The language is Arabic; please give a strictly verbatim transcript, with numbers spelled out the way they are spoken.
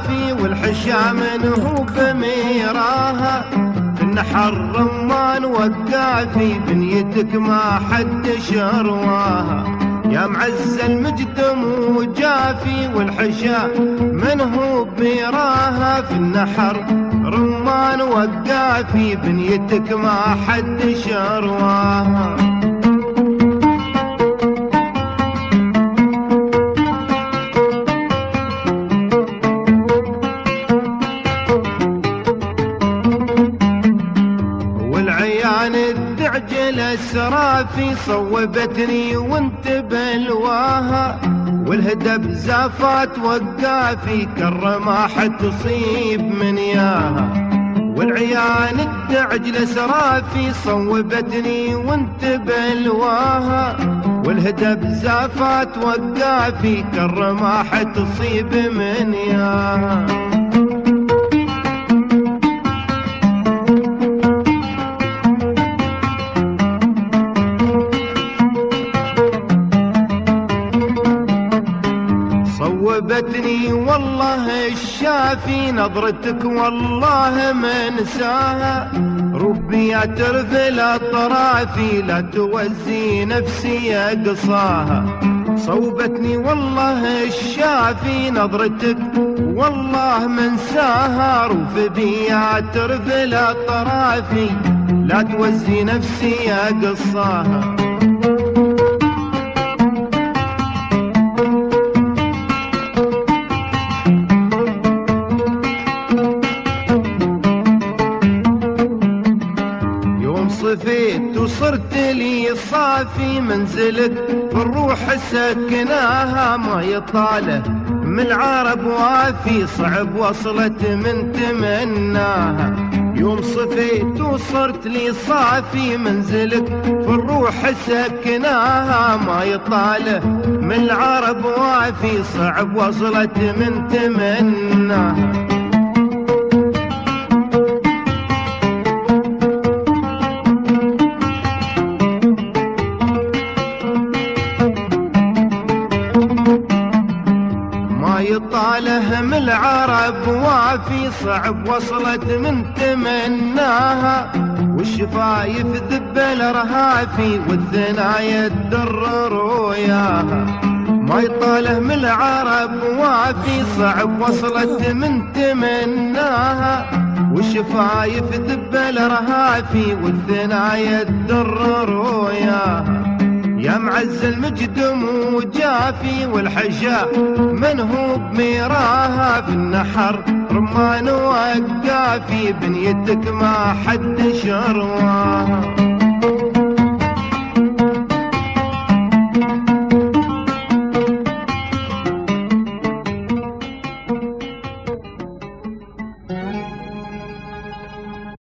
وقافي والحشا منه بميراها، في النحر رمان وقافي بنيتك ما حد شرواها. يا معز المجدم وجافي والحشا منه بميراها، في النحر رمان وقافي بنيتك ما حد شرواها. والعيان الدعجل السرافي صوبتني وانت بلواها، والهدب زافات وقافي كالرماح تصيب من ياها. والعيان الدعجل سرافي صوبتني وانت بلواها، والهدب زافات وقافي كالرماح تصيب من ياها. صوبتني والله الشافي نظرتك والله ما انساها، ربي يا ترذل اطرافي لا توزي نفسي اقصاها. صوبتني والله الشافي نظرتك والله ما انساها، ربي يا ترذل اطرافي لا توزي نفسي اقصاها. صفيت وصرت لي صافي منزلك في الروح سكناها، ما يطاله من العرب وافي صعب وصلت من تمناها. يوم صفيت وصرت لي صافي منزلك في الروح سكناها، ما يطاله من العرب وافي صعب وصلت من تمناها. يطاله من العرب وافي صعب وصلت من تمناها، والشفايف ذب الرهافي والثنايا تدر رؤياها. ما يطاله من العرب وافي صعب وصلت من تمناها، والشفايف ذب الرهافي والثنايا تدر رؤياها. يا معز المجدم وجافي والحشا منه بميراها، في النحر رمان وقافي بنيتك ما حد شرواها.